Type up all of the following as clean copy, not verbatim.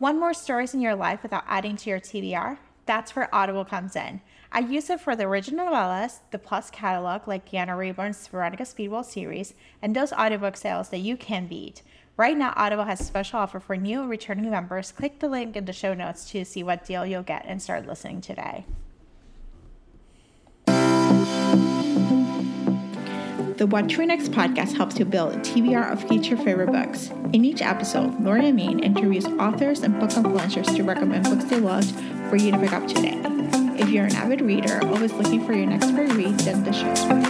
Want more stories in your life without adding to your TBR? That's where Audible comes in. I use it for the original novellas, the Plus catalog like Deanna Rayburn's Veronica Speedwell series, and those audiobook sales that you can beat. Right now, Audible has a special offer for new and returning members. Click the link in the show notes to see what deal you'll get and start listening today. The What to Read Next podcast helps you build a TBR of future favorite books. In each episode, Lori and Maine interviews authors and book influencers to recommend books they loved for you to pick up today. If you're an avid reader, always looking for your next great read, then the show's for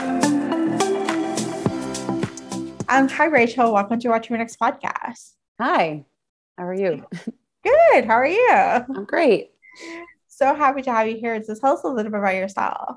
you. Hi, Rachel. Welcome to What to Read Next podcast. Hi. How are you? Good. How are you? I'm great. So happy to have you here. Just tell us a little bit about yourself.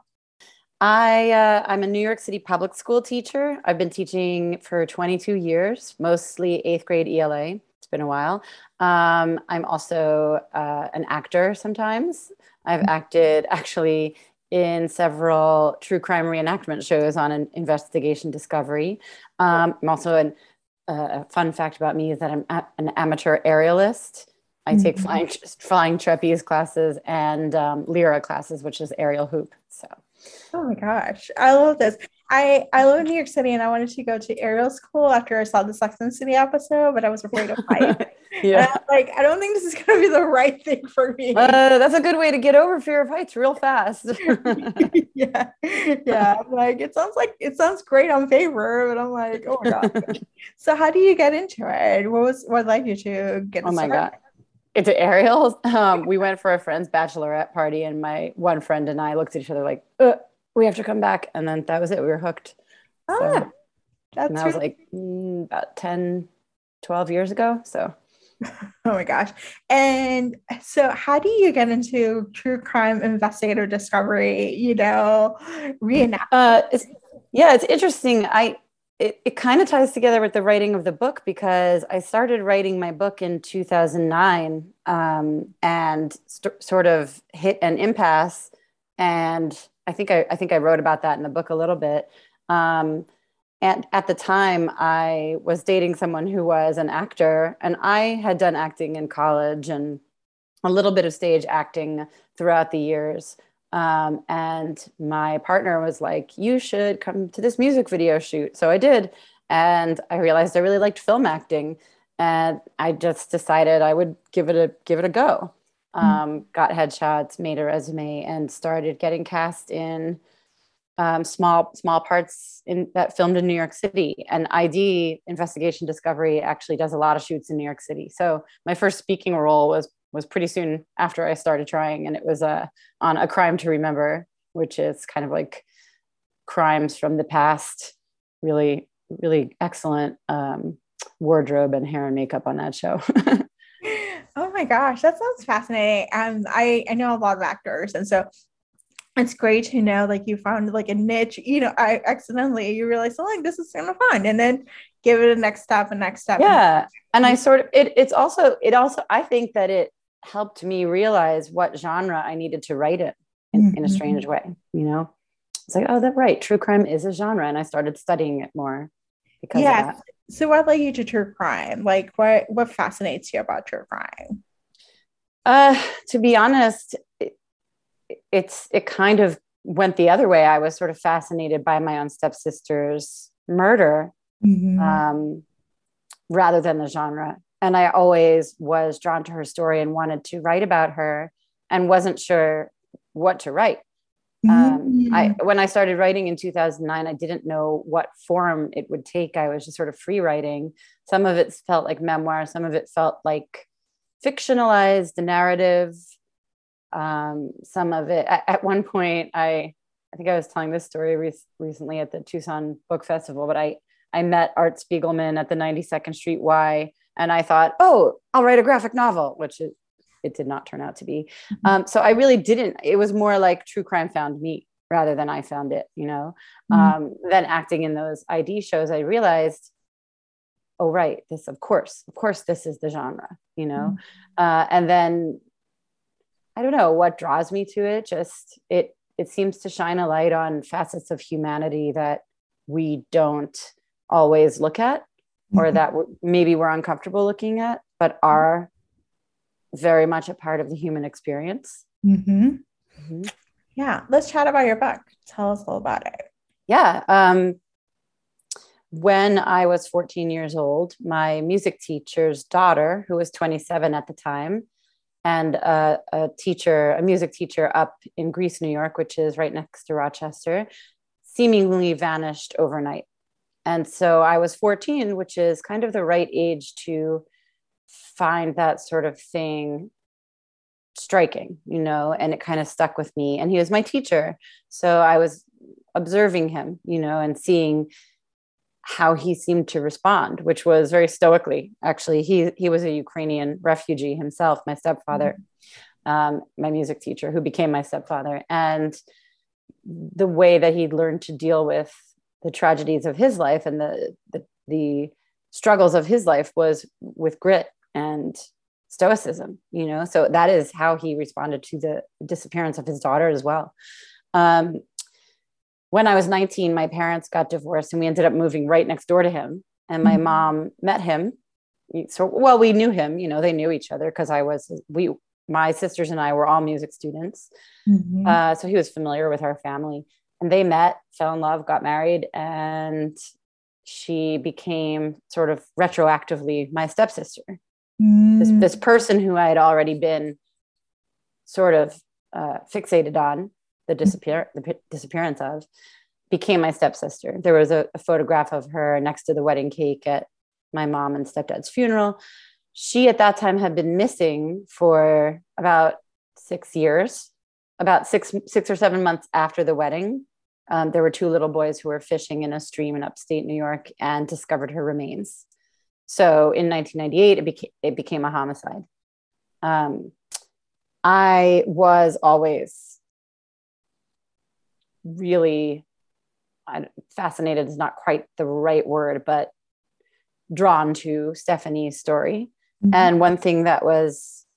I'm a New York City public school teacher. I've been teaching for 22 years, mostly 8th grade ELA. It's been a while. I'm also an actor sometimes. I've acted actually in several true crime reenactment shows on an Investigation Discovery. I'm also a fun fact about me is that I'm an amateur aerialist. I take flying trapeze classes and Lyra classes, which is aerial hoop. So. Oh my gosh, I love this. I live in New York City and I wanted to go to aerial school after I saw the Sex and the City episode, but I was afraid of heights. Yeah. And I was like, I don't think this is going to be the right thing for me. That's a good way to get over fear of heights real fast. Yeah. I'm like, it sounds great on paper, but I'm like, oh my God. So how do you get into it? What led you to get started? My God. Into aerials. We went for a friend's bachelorette party and my one friend and I looked at each other like, we have to come back. And then that was it. We were hooked. That was like about 10, 12 years ago. So. Oh my gosh. And so how do you get into true crime investigative discovery, reenactment? It's interesting. It kind of ties together with the writing of the book because I started writing my book in 2009 and sort of hit an impasse. And I think I wrote about that in the book a little bit. And at the time, I was dating someone who was an actor, and I had done acting in college and a little bit of stage acting throughout the years. And my partner was like, you should come to this music video shoot. So I did. And I realized I really liked film acting. And I just decided I would give it a go. Got headshots, made a resume, and started getting cast in small parts that filmed in New York City. And ID, Investigation Discovery, actually does a lot of shoots in New York City. So my first speaking role was pretty soon after I started trying, and it was on A Crime to Remember, which is kind of like crimes from the past. Really, really excellent wardrobe and hair and makeup on that show. Oh my gosh, that sounds fascinating. I know a lot of actors, and so it's great to know like you found like a niche. I accidentally you realize, oh, like this is kind of fun, and then give it a next step. Yeah, and I sort of it also I think that it helped me realize what genre I needed to write it in a strange way. It's like, oh, that's right, true crime is a genre, and I started studying it more because of that. So what led you to true crime? Like what fascinates you about true crime? To be honest, it kind of went the other way. I was sort of fascinated by my own stepsister's murder rather than the genre. And I always was drawn to her story and wanted to write about her and wasn't sure what to write. When I started writing in 2009, I didn't know what form it would take. I was just sort of free writing. Some of it felt like memoir. Some of it felt like fictionalized narrative. Some of it at one point, I think I was telling this story recently at the Tucson Book Festival, but I met Art Spiegelman at the 92nd Street Y, and I thought, oh, I'll write a graphic novel, which it did not turn out to be. So I really didn't. It was more like true crime found me rather than I found it, Then acting in those ID shows, I realized, oh, right, this, of course, this is the genre, and then I don't know what draws me to it. Just it seems to shine a light on facets of humanity that we don't always look at, or that maybe we're uncomfortable looking at, but are very much a part of the human experience. Mm-hmm. Mm-hmm. Yeah. Let's chat about your book. Tell us all about it. Yeah. When I was 14 years old, my music teacher's daughter, who was 27 at the time, and a music teacher up in Greece, New York, which is right next to Rochester, seemingly vanished overnight. And so I was 14, which is kind of the right age to find that sort of thing striking, and it kind of stuck with me. And he was my teacher. So I was observing him, and seeing how he seemed to respond, which was very stoically. Actually, he was a Ukrainian refugee himself, my stepfather, my music teacher, who became my stepfather. And the way that he'd learned to deal with the tragedies of his life and the struggles of his life was with grit and stoicism, so that is how he responded to the disappearance of his daughter as well. When I was 19, my parents got divorced and we ended up moving right next door to him. And my mom met him. So, well, we knew him, they knew each other because my sisters and I were all music students. So he was familiar with our family, and they met, fell in love, got married, and she became sort of retroactively my stepsister. This person who I had already been sort of fixated on the disappearance of became my stepsister. There was a photograph of her next to the wedding cake at my mom and stepdad's funeral. She at that time had been missing for about 6 years, about six or 7 months after the wedding. There were 2 little boys who were fishing in a stream in upstate New York and discovered her remains. So in 1998, it became a homicide. I was always really fascinated is not quite the right word, but drawn to Stephanie's story. And one thing that was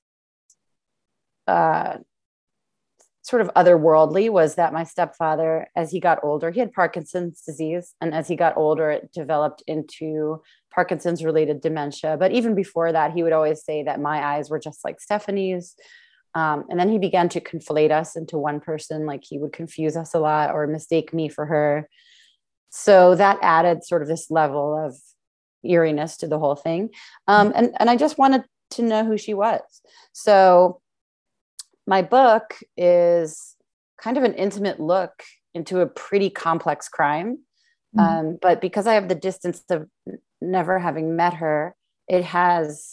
sort of otherworldly was that my stepfather, as he got older, he had Parkinson's disease. And as he got older, it developed into Parkinson's related dementia. But even before that, he would always say that my eyes were just like Stephanie's. And then he began to conflate us into one person, like he would confuse us a lot or mistake me for her. So that added sort of this level of eeriness to the whole thing. And I just wanted to know who she was. So my book is kind of an intimate look into a pretty complex crime. But because I have the distance of never having met her, it has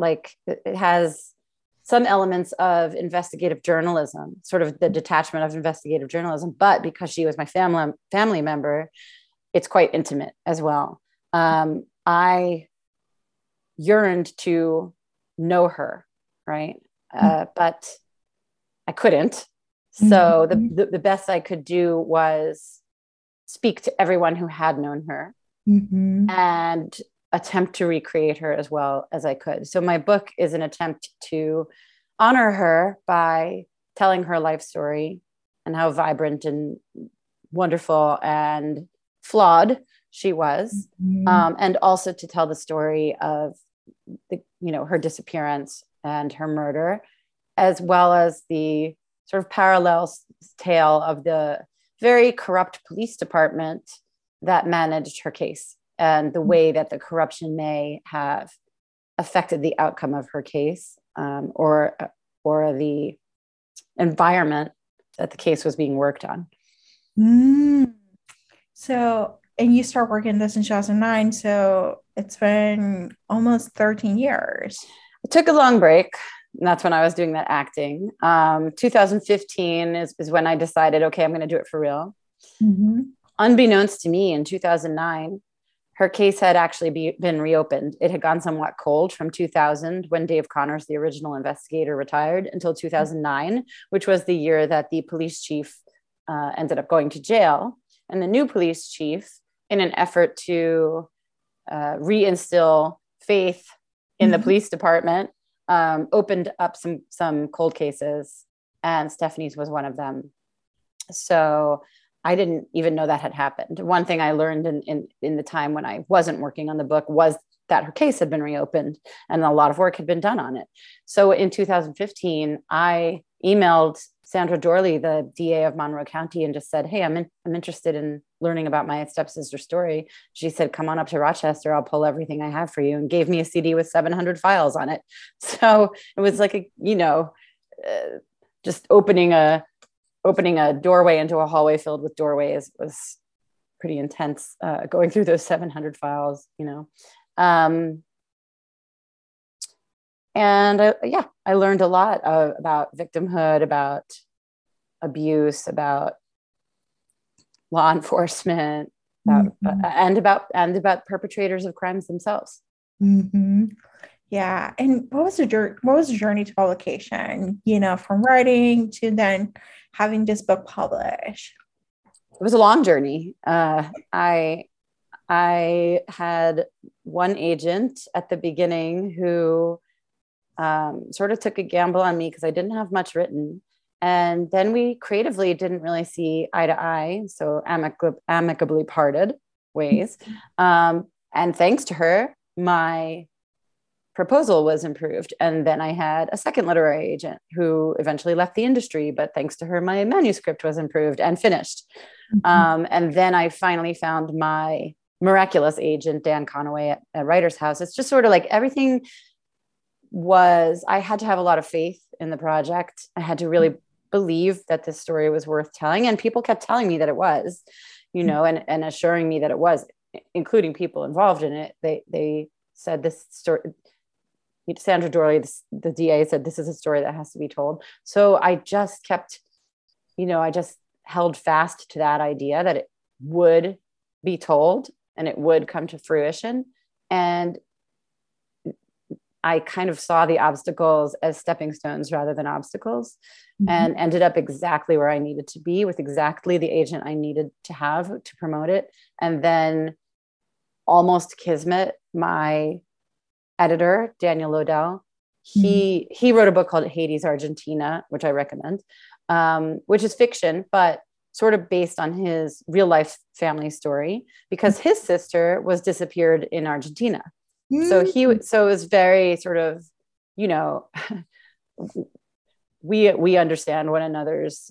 some elements of investigative journalism, sort of the detachment of investigative journalism. But because she was my family member, it's quite intimate as well. I yearned to know her, right? But I couldn't. So the best I could do was speak to everyone who had known her and attempt to recreate her as well as I could. So my book is an attempt to honor her by telling her life story and how vibrant and wonderful and flawed she was, and also to tell the story of her disappearance and her murder, as well as the sort of parallel tale of the very corrupt police department that managed her case and the way that the corruption may have affected the outcome of her case, or the environment that the case was being worked on. So, and you start working this in 2009, so it's been almost 13 years. I took a long break. And that's when I was doing that acting. 2015 is when I decided, okay, I'm going to do it for real. Unbeknownst to me, in 2009, her case had actually been reopened. It had gone somewhat cold from 2000, when Dave Connors, the original investigator, retired, until 2009, which was the year that the police chief ended up going to jail. And the new police chief, in an effort to reinstill faith in the police department, opened up some cold cases, and Stephanie's was one of them. So I didn't even know that had happened. One thing I learned in the time when I wasn't working on the book was that her case had been reopened and a lot of work had been done on it. So in 2015, I emailed Sandra Dorley, the DA of Monroe County, and just said, hey, I'm interested in learning about my stepsister's story. She said, come on up to Rochester. I'll pull everything I have for you, and gave me a CD with 700 files on it. So it was like, just opening a doorway into a hallway filled with doorways was pretty intense, going through those 700 files, And I learned a lot about victimhood, about abuse, about law enforcement, and about perpetrators of crimes themselves. Mm-hmm. Yeah. And what was the journey to publication, from writing to then having this book published? It was a long journey. I had one agent at the beginning who sort of took a gamble on me because I didn't have much written. And then we creatively didn't really see eye to eye. So amicably parted ways. And thanks to her, my proposal was improved. And then I had a second literary agent who eventually left the industry, but thanks to her, my manuscript was improved and finished. And then I finally found my miraculous agent, Dan Conaway at Writers House. It's just sort of like everything I had to have a lot of faith in the project. I had to really believe that this story was worth telling. And people kept telling me that it was, and assuring me that it was, including people involved in it. They said this story, Sandra Dorley, the DA, said, this is a story that has to be told. So I just kept, I just held fast to that idea that it would be told and it would come to fruition. And I kind of saw the obstacles as stepping stones rather than obstacles, and ended up exactly where I needed to be with exactly the agent I needed to have to promote it. And then almost kismet, my editor, Daniel Lodell, he wrote a book called Hades, Argentina, which I recommend, which is fiction, but sort of based on his real life family story, because his sister was disappeared in Argentina. So it was very sort of, we understand one another's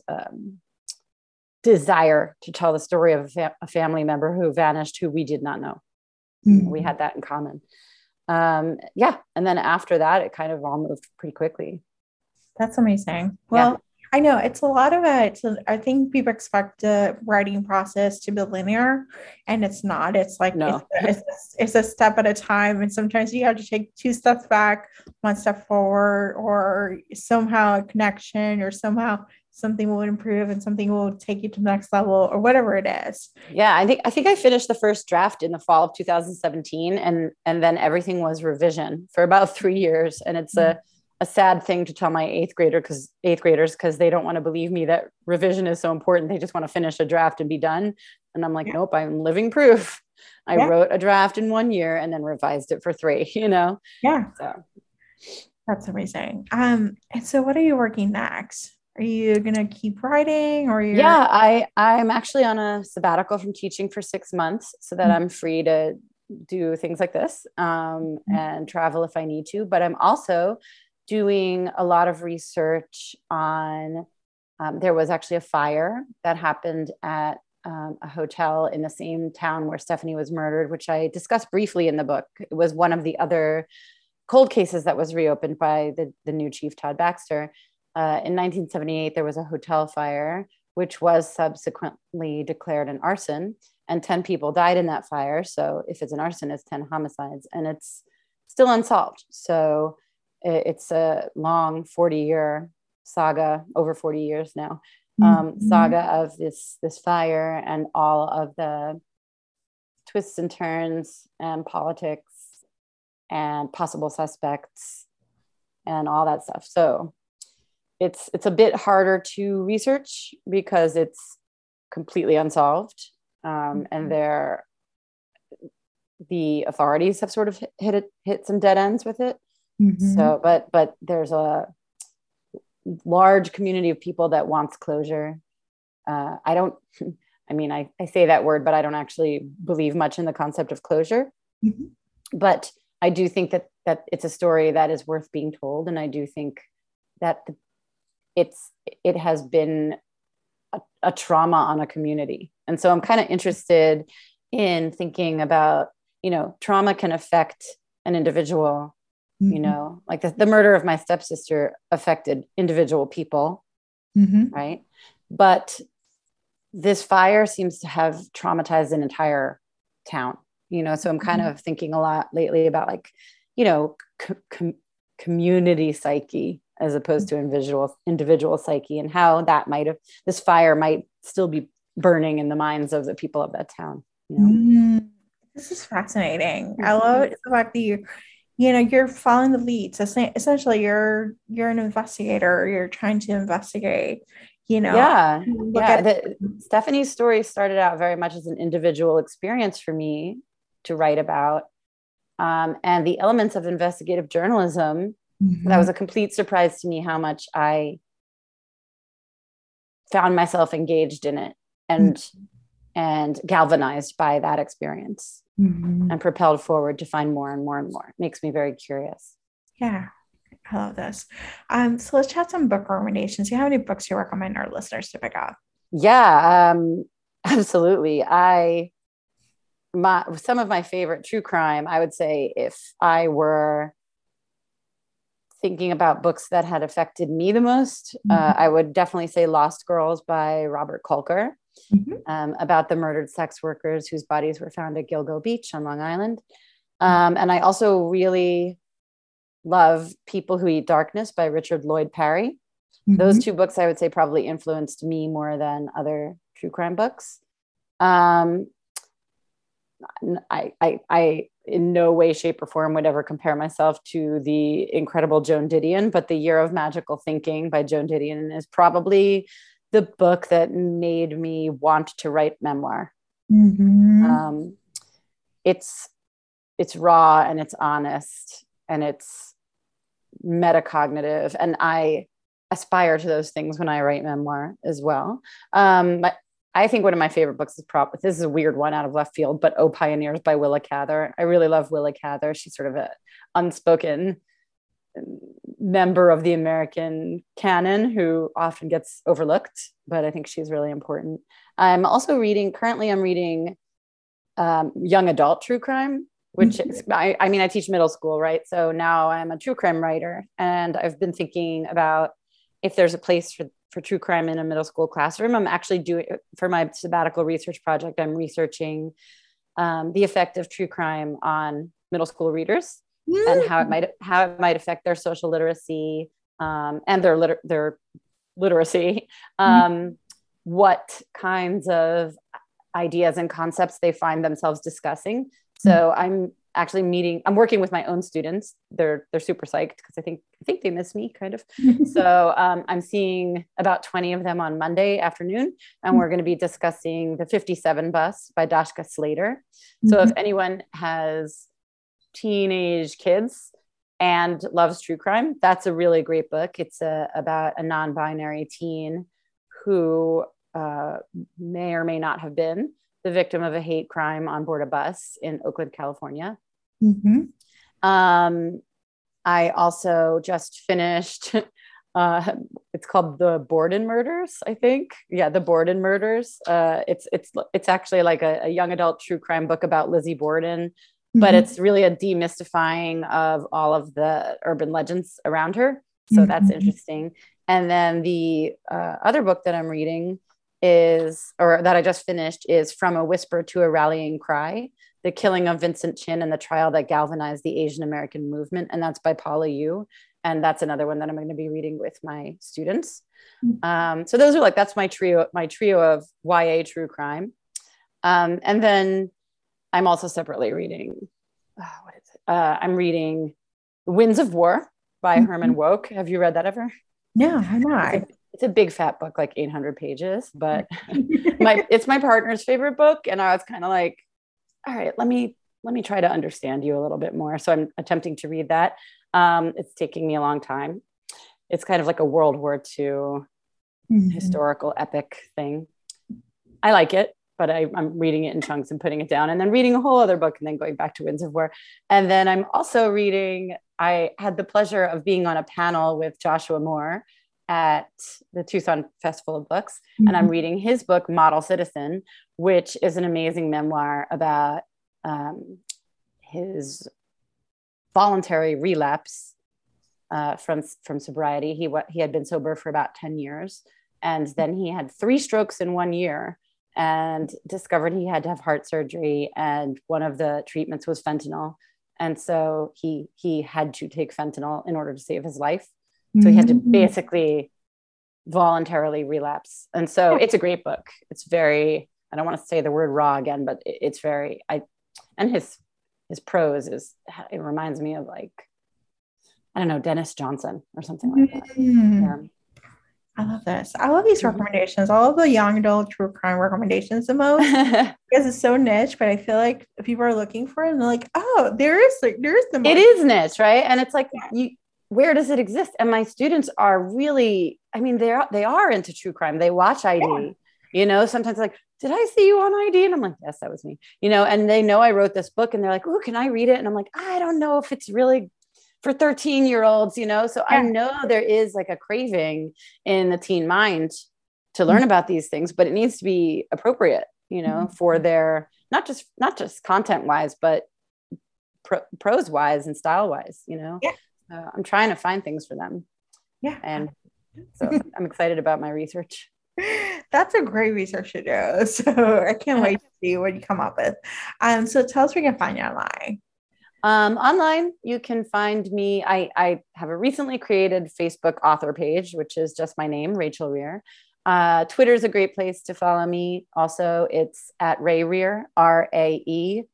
desire to tell the story of a family member who vanished, who we did not know. We had that in common. And then after that, it kind of all moved pretty quickly. That's amazing. Well, I know it's a lot of it. So I think people expect the writing process to be linear, and it's not. It's like, it's a step at a time. And sometimes you have to take 2 steps back, 1 step forward, or somehow a connection, or somehow something will improve and something will take you to the next level, or whatever it is. Yeah. I think I finished the first draft in the fall of 2017, and then everything was revision for about 3 years. And it's a sad thing to tell my eighth graders because they don't want to believe me that revision is so important. They just want to finish a draft and be done. And I'm like, nope, I'm living proof. I wrote a draft in 1 year and then revised it for 3, Yeah. So that's amazing. And so what are you working next? Are you going to keep writing, or I'm actually on a sabbatical from teaching for 6 months so that I'm free to do things like this and travel if I need to. But I'm also doing a lot of research on, there was actually a fire that happened at a hotel in the same town where Stephanie was murdered, which I discussed briefly in the book. It was one of the other cold cases that was reopened by the new chief, Todd Baxter. In 1978, there was a hotel fire, which was subsequently declared an arson, and 10 people died in that fire. So if it's an arson, it's 10 homicides, and it's still unsolved. So it's a long 40-year saga, over 40 years now, saga of this fire and all of the twists and turns and politics and possible suspects and all that stuff. So it's a bit harder to research because it's completely unsolved, and the authorities have sort of hit some dead ends with it. So, but there's a large community of people that wants closure. I say that word, but I don't actually believe much in the concept of closure. But I do think that it's a story that is worth being told. And I do think that it has been a trauma on a community. And so I'm kind of interested in thinking about, trauma can affect an individual, like the murder of my stepsister affected individual people, right? But this fire seems to have traumatized an entire town, so I'm kind of thinking a lot lately about like, community psyche as opposed to individual psyche, and how that this fire might still be burning in the minds of the people of that town. This is fascinating. I love the fact that you're following the leads. Essentially, you're an investigator. You're trying to investigate. Stephanie's story started out very much as an individual experience for me to write about, and the elements of investigative journalism. That was a complete surprise to me how much I found myself engaged in it and galvanized by that experience and propelled forward to find more and more and more. It makes me very curious. Yeah, I love this. So let's chat some book recommendations. Do you have any books you recommend our listeners to pick up? Yeah, absolutely. Some of my favorite true crime, I would say, if I were thinking about books that had affected me the most, I would definitely say Lost Girls by Robert Kolker, about the murdered sex workers whose bodies were found at Gilgo Beach on Long Island. And I also really love People Who Eat Darkness by Richard Lloyd Parry. Those two books, I would say, probably influenced me more than other true crime books. I in no way, shape, or form would ever compare myself to the incredible Joan Didion, but The Year of Magical Thinking by Joan Didion is probably the book that made me want to write memoir. It's raw and it's honest and it's metacognitive, and I aspire to those things when I write memoir as well. But I think one of my favorite books is this is a weird one out of left field, but Oh Pioneers by Willa Cather. I really love Willa Cather. She's sort of an unspoken member of the American canon who often gets overlooked, but I think she's really important. I'm also currently I'm reading young adult true crime, which is, I teach middle school, right? So now I'm a true crime writer, and I've been thinking about if there's a place for true crime in a middle school classroom. I'm actually doing, for my sabbatical research project, I'm researching the effect of true crime on middle school readers and how it might affect their social literacy and their literacy. What kinds of ideas and concepts they find themselves discussing. So I'm working with my own students. They're super psyched because I think they miss me kind of. So I'm seeing about 20 of them on Monday afternoon, and we're going to be discussing The 57 Bus by Dashka Slater. So if anyone has teenage kids and loves true crime, that's a really great book. It's about a non-binary teen who may or may not have been the victim of a hate crime on board a bus in Oakland, California. I also just finished, it's called The Borden Murders, I think. Yeah, The Borden Murders. It's actually like a young adult true crime book about Lizzie Borden, but it's really a demystifying of all of the urban legends around her. So that's interesting. And then the other book that I'm reading that I just finished is From a Whisper to a Rallying Cry: The Killing of Vincent Chin and the Trial That Galvanized the Asian American Movement. And that's by Paula Yu. And that's another one that I'm going to be reading with my students. So those are that's my trio of YA true crime. And then I'm also separately reading, I'm reading Winds of War by Herman Wouk. Have you read that ever? No, I'm not. It's a big fat book, like 800 pages, but it's my partner's favorite book. And I was kind of like, all right, let me try to understand you a little bit more. So I'm attempting to read that. It's taking me a long time. It's kind of like a World War II historical epic thing. I like it. but I'm reading it in chunks and putting it down, and then reading a whole other book, and then going back to Winds of War. And then I'm also reading, I had the pleasure of being on a panel with Joshua Moore at the Tucson Festival of Books. Mm-hmm. And I'm reading his book, Model Citizen, which is an amazing memoir about his voluntary relapse from sobriety. He had been sober for about 10 years. And then he had 3 strokes in 1 year and discovered he had to have heart surgery. And one of the treatments was fentanyl. And so he had to take fentanyl in order to save his life. So he had to basically voluntarily relapse. And so it's a great book. It's very, I don't want to say the word raw again, but it's very, and his prose it reminds me of like, I don't know, Dennis Johnson or something like that. Yeah. I love this. I love these recommendations. I love the young adult true crime recommendations the most because it's so niche, but I feel like people are looking for it and they're like, oh, there is the market. It is niche, right? And it's like, where does it exist? And my students are really, I mean, they are into true crime. They watch ID, sometimes like, did I see you on ID? And I'm like, yes, that was me, and they know I wrote this book and they're like, oh, can I read it? And I'm like, I don't know if it's really for 13-year-olds, so I know there is like a craving in the teen mind to learn about these things, but it needs to be appropriate, for their, not just content wise, but prose wise and style wise, I'm trying to find things for them. Yeah. And so I'm excited about my research. That's a great research to do. So I can't wait to see what you come up with. So tell us where we can find you online. Online, you can find me. I have a recently created Facebook author page, which is just my name, Rachel Rear. Twitter is a great place to follow me. Also, it's at Ray Rear, RAEREAR.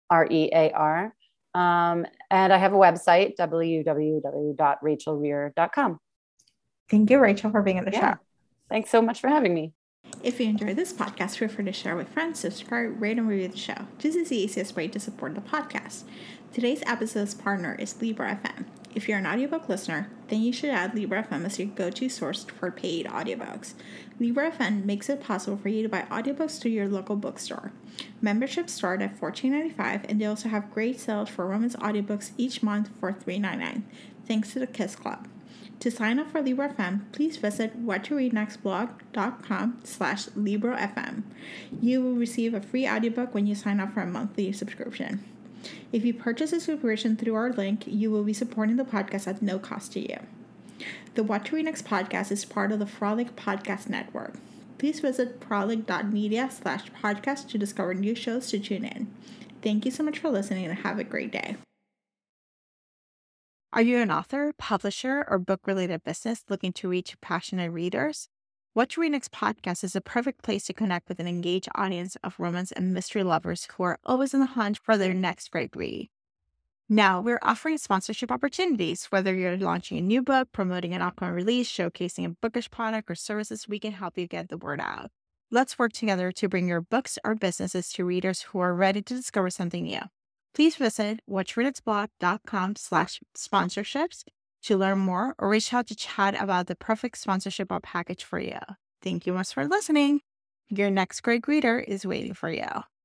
And I have a website, www.rachelrear.com. Thank you, Rachel, for being on the show. Thanks so much for having me. If you enjoyed this podcast, feel free to share with friends, subscribe, rate, and review the show. This is the easiest way to support the podcast. Today's episode's partner is Libro FM. If you're an audiobook listener, then you should add Libro FM as your go-to source for paid audiobooks. Libro FM makes it possible for you to buy audiobooks through your local bookstore. Memberships start at $14.95, and they also have great sales for women's audiobooks each month for $3.99, thanks to the KISS Club. To sign up for Libro FM, please visit whattoreadnextblog.com/LibroFM. You will receive a free audiobook when you sign up for a monthly subscription. If you purchase a subscription through our link, you will be supporting the podcast at no cost to you. The What to Read Next podcast is part of the Frolic Podcast Network. Please visit frolic.media/podcast to discover new shows to tune in. Thank you so much for listening and have a great day. Are you an author, publisher, or book-related business looking to reach passionate readers? What to Read Next podcast is a perfect place to connect with an engaged audience of romance and mystery lovers who are always on the hunt for their next great read. Now, we're offering sponsorship opportunities. Whether you're launching a new book, promoting an upcoming release, showcasing a bookish product or services, we can help you get the word out. Let's work together to bring your books or businesses to readers who are ready to discover something new. Please visit whattoreadnextblog.com/sponsorships to learn more or reach out to chat about the perfect sponsorship or package for you. Thank you much for listening. Your next great reader is waiting for you.